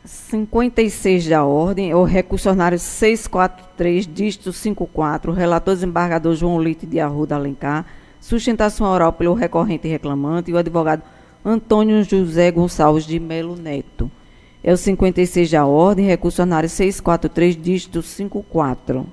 56 da ordem, é o recursionário 643, dígito 54, relator desembargador João Lito de Arruda Alencar, sustentação oral pelo recorrente e reclamante, e o advogado Antônio José Gonçalves de Melo Neto. É o 56 da ordem, recursionário 643, dígito 54.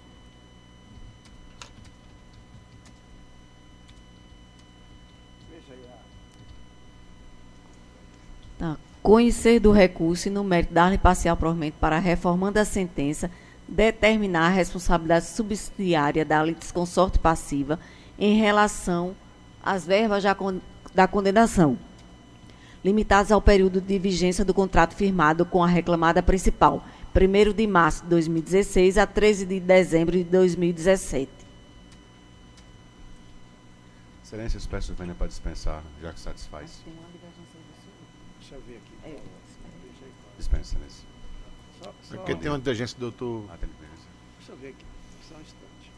Tá. Conhecer do recurso e, no mérito, dar-lhe parcial provimento para, reformando a sentença, determinar a responsabilidade subsidiária da litisconsorte passiva em relação às verbas da condenação, limitadas ao período de vigência do contrato firmado com a reclamada principal, 1º de março de 2016 a 13 de dezembro de 2017. Excelência, peço vênia para dispensar, já que satisfaz. Tem uma divergência do senhor. Deixa eu ver aqui. Dispensa, excelência. Porque tem uma divergência, doutor. Tem divergência. Deixa eu ver aqui. Só um instante.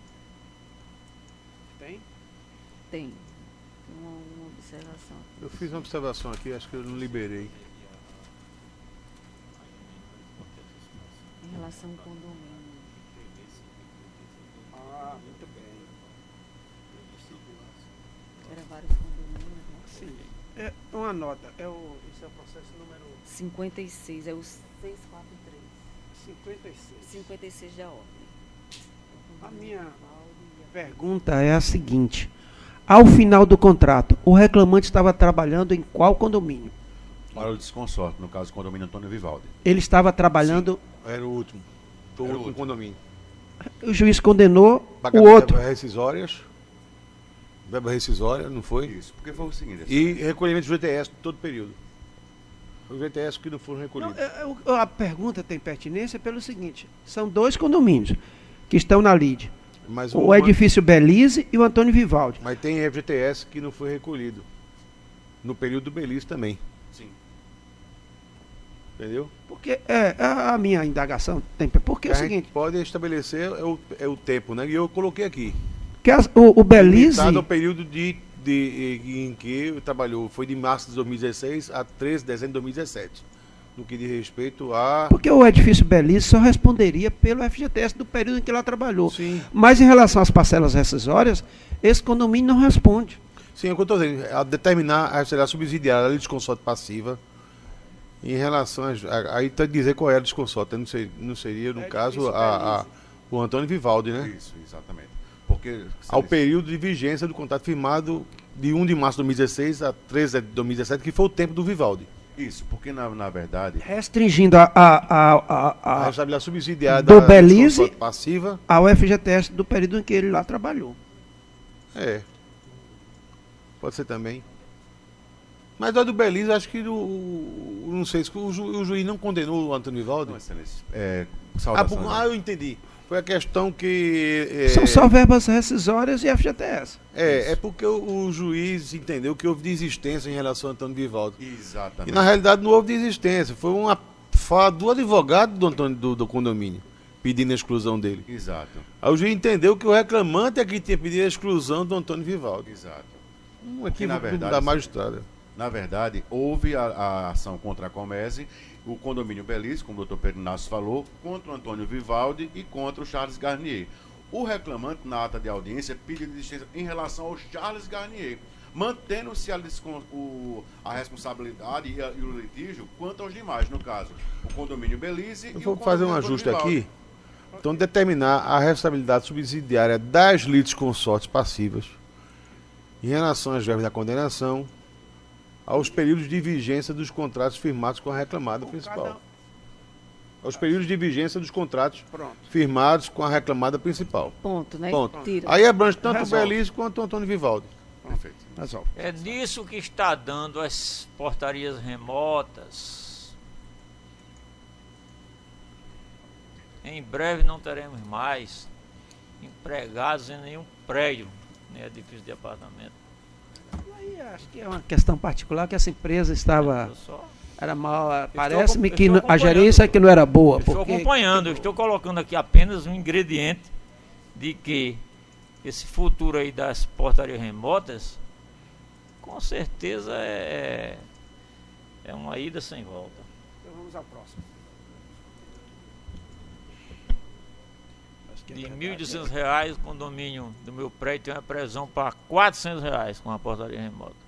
Tem? Tem uma observação. Eu fiz uma observação aqui, acho que eu não liberei. Em relação ao condomínio. Ah, muito bem. Era vários condomínios, né? Sim. É uma nota. Esse é o processo número 56, é o 643. 56. 56 da ordem. A minha pergunta é a seguinte. Ao final do contrato, o reclamante estava trabalhando em qual condomínio? Para o desconsorte, no caso, o condomínio Antônio Vivaldi. Ele estava trabalhando... Era o último. Foi o Era o último último. condomínio. O juiz condenou o Pagamento outro. de verbas rescisórias. Verba rescisória, não foi? Isso, porque foi o seguinte. E recolhimento do GTS todo o período. Os GTS que não foram recolhidos. Não, a pergunta tem pertinência pelo seguinte. São dois condomínios que estão na lide. Mas O edifício Belize e o Antônio Vivaldi. Mas tem FGTS que não foi recolhido. No período do Belize também. Sim. Entendeu? Porque a minha indagação tem... Porque é o a gente seguinte... pode estabelecer o tempo, né? E eu coloquei aqui. Que o Belize... Limitado ao período em que trabalhou. Foi de março de 2016 a 13 de dezembro de 2017. No que diz respeito a... Porque o edifício Belize só responderia pelo FGTS do período em que ela trabalhou. Sim. Mas em relação às parcelas rescisórias, esse condomínio não responde. Sim, é o que eu estou dizendo. A determinar a responsabilidade subsidiária da litisconsorte passiva em relação a... Aí está dizer qual era a litisconsorte. Não seria, no caso, o Antônio Vivaldi, né? Isso, exatamente. Porque... Ao período de vigência do contrato firmado de 1 de março de 2016 a 13 de 2017, que foi o tempo do Vivaldi. Isso, porque na verdade... Restringindo A responsabilidade subsidiária do da Belize litisconsorte passiva. ao FGTS do período em que ele lá trabalhou. É. Pode ser também. Mas a do Belize, acho que não sei se o juiz não condenou o Antônio Vivaldi. Não, excelência. Saudações. Eu entendi. Foi a questão que... São só verbas rescisórias e FGTS. É porque o juiz entendeu que houve desistência em relação ao Antônio Vivaldi. Exatamente. E na realidade não houve desistência. Foi uma fala do advogado do Antônio do condomínio, pedindo a exclusão dele. Exato. Aí o juiz entendeu que o reclamante é que tinha pedido a exclusão do Antônio Vivaldi. Exato. Aqui na verdade, da magistrada. Na verdade, houve a ação contra a Comese, o condomínio Belize, como o doutor Pedro Inácio falou, contra o Antônio Vivaldi e contra o Charles Garnier. O reclamante, na ata de audiência, pediu desistência em relação ao Charles Garnier, mantendo-se a responsabilidade e o litígio quanto aos demais, no caso, o condomínio Belize Eu e vou o fazer um condomínio ajuste Antônio Vivaldi. aqui. Então, determinar a responsabilidade subsidiária das litisconsortes passivas em relação às verbas da condenação aos períodos de vigência dos contratos firmados com a reclamada principal. Aos períodos de vigência dos contratos firmados com a reclamada principal. Ponto, né? Ponto. Tira. Aí abrange tanto Resolve. o Belize quanto o Antônio Vivaldi. Perfeito. Resolve. É nisso que está dando as portarias remotas. Em breve não teremos mais empregados em nenhum prédio, nem edifício de apartamento. Aí acho que é uma questão particular que essa empresa estava... Eu só Era mal... Parece-me que estou a gerência é que não era boa. estou Porque acompanhando, eu estou colocando aqui apenas um ingrediente de que esse futuro aí das portarias remotas, com certeza é uma ida sem volta. Então vamos Vamos ao próximo. De R$ 1.200, o condomínio do meu prédio tem uma previsão para R$ 400 com a portaria remota.